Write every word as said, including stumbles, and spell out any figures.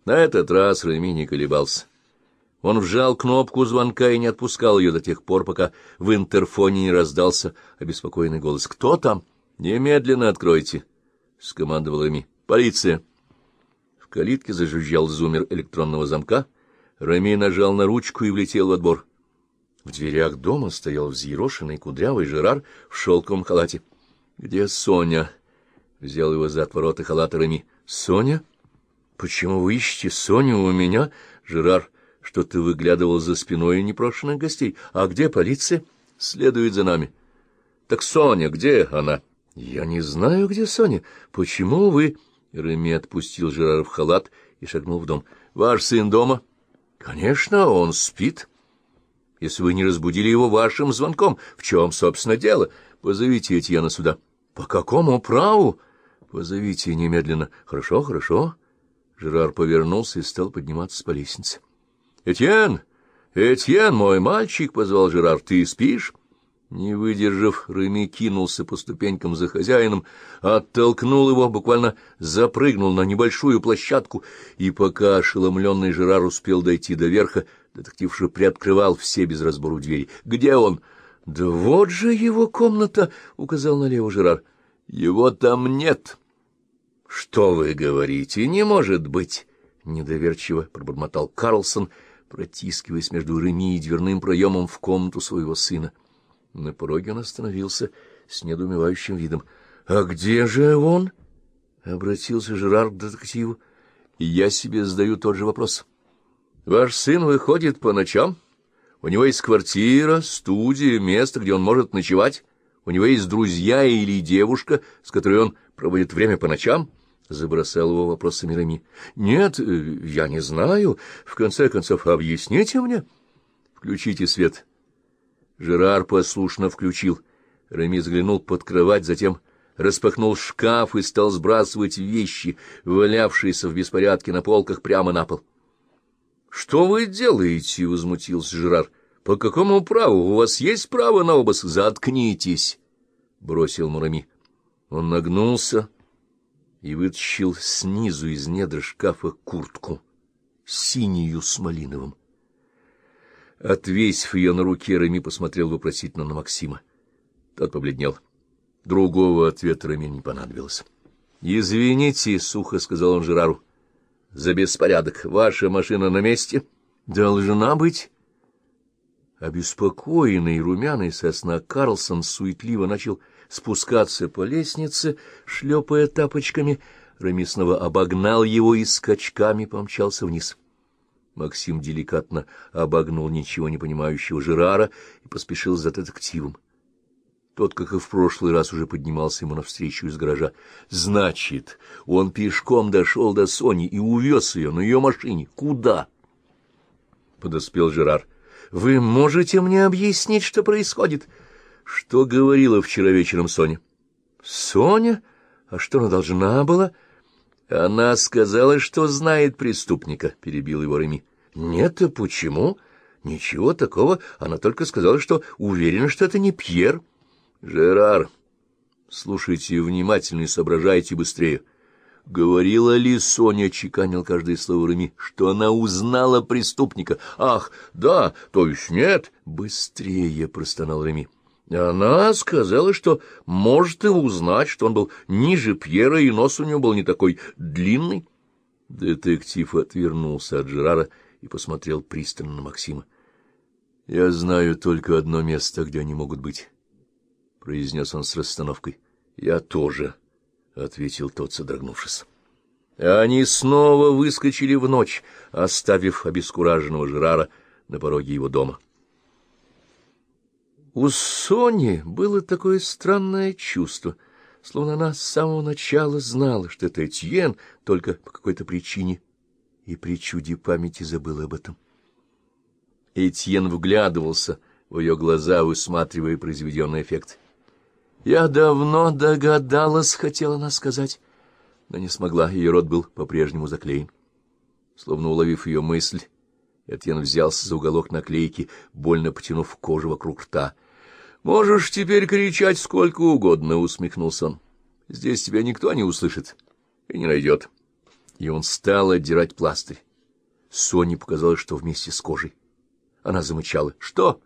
На этот раз Реми не колебался. Он вжал кнопку звонка и не отпускал ее до тех пор, пока в интерфоне не раздался обеспокоенный голос. «Кто там? Немедленно откройте!» — скомандовал Реми. «Полиция!» В калитке зажужжал зуммер электронного замка. Реми нажал на ручку и влетел во двор. В дверях дома стоял взъерошенный кудрявый Жерар в шелковом халате. — Где Соня? — взял его за отвороты халата Реми. — Соня? Почему вы ищете Соню у меня? Жерар что-то выглядывал за спиной непрошенных гостей. — А где полиция? — Следует за нами. — Так Соня, где она? — Я не знаю, где Соня. Почему вы... Реми отпустил Жерара в халат и шагнул в дом. — Ваш сын дома? — Конечно, он спит. — Если вы не разбудили его вашим звонком, в чем, собственно, дело? Позовите Этьена сюда. — По какому праву? — Позовите немедленно. — Хорошо, хорошо. Жерар повернулся и стал подниматься по лестнице. — Этьен! Этьен, мой мальчик! — позвал Жерар. — Ты спишь? Не выдержав, Реми кинулся по ступенькам за хозяином, оттолкнул его, буквально запрыгнул на небольшую площадку, и пока ошеломленный Жерар успел дойти до верха, детектив же приоткрывал все без разбору двери. — Где он? — Да вот же его комната! — указал налево Жерар. — Его там нет. — Что вы говорите? Не может быть! — недоверчиво пробормотал Карлсон, протискиваясь между Реми и дверным проемом в комнату своего сына. На пороге он остановился с недоумевающим видом. — А где же он? — обратился Жерар к детективу. — И я себе задаю тот же вопрос. — Ваш сын выходит по ночам? У него есть квартира, студия, место, где он может ночевать? У него есть друзья или девушка, с которой он проводит время по ночам? — забросал его вопросами Реми. — Нет, я не знаю. В конце концов, объясните мне. — Включите свет. Жерар послушно включил. Реми заглянул под кровать, затем распахнул шкаф и стал сбрасывать вещи, валявшиеся в беспорядке на полках, прямо на пол. — Что вы делаете? — возмутился Жерар. — По какому праву? У вас есть право на обыск? Заткнитесь! — бросил ему Реми. Он нагнулся и вытащил снизу из недр шкафа куртку, синюю с малиновым. Отвесив ее на руке, Реми посмотрел вопросительно на Максима. Тот побледнел. Другого ответа Реми не понадобилось. — Извините, — сухо сказал он Жерару, — за беспорядок. Ваша машина на месте? — Должна быть. Обеспокоенный румяный со сна Карлсон суетливо начал спускаться по лестнице, шлепая тапочками. Реми снова обогнал его и скачками помчался вниз. Максим деликатно обогнул ничего не понимающего Жерара и поспешил за детективом. Тот, как и в прошлый раз, уже поднимался ему навстречу из гаража. Значит, он пешком дошел до Сони и увез ее на ее машине. Куда? Подоспел Жерар. — Вы можете мне объяснить, что происходит? — Что говорила вчера вечером Соня? — Соня? А что она должна была? — Она сказала, что знает преступника, — перебил его Реми. — Нет, а почему? Ничего такого. Она только сказала, что уверена, что это не Пьер. — Жерар, слушайте внимательно и соображайте быстрее. Говорила ли Соня, — чеканил каждое слово Реми, — что она узнала преступника? — Ах, да, то есть нет. — Быстрее, — простонал Реми. Она сказала, что может и узнать, что он был ниже Пьера, и нос у него был не такой длинный. Детектив отвернулся от Жерара и посмотрел пристально на Максима. — Я знаю только одно место, где они могут быть, — произнес он с расстановкой. — Я тоже, — ответил тот, содрогнувшись. Они снова выскочили в ночь, оставив обескураженного Жерара на пороге его дома. У Сони было такое странное чувство, словно она с самого начала знала, что это Этьен, только по какой-то причине и причуде памяти забыла об этом. Этьен вглядывался в ее глаза, высматривая произведенный эффект. «Я давно догадалась», — хотела она сказать, но не смогла, ее рот был по-прежнему заклеен. Словно уловив ее мысль, Этьен взялся за уголок наклейки, больно потянув кожу вокруг рта. «Можешь теперь кричать сколько угодно», — усмехнулся он. «Здесь тебя никто не услышит и не найдет. и он стал отдирать пластырь. Соне показалось, что вместе с кожей. Она замычала. — Что?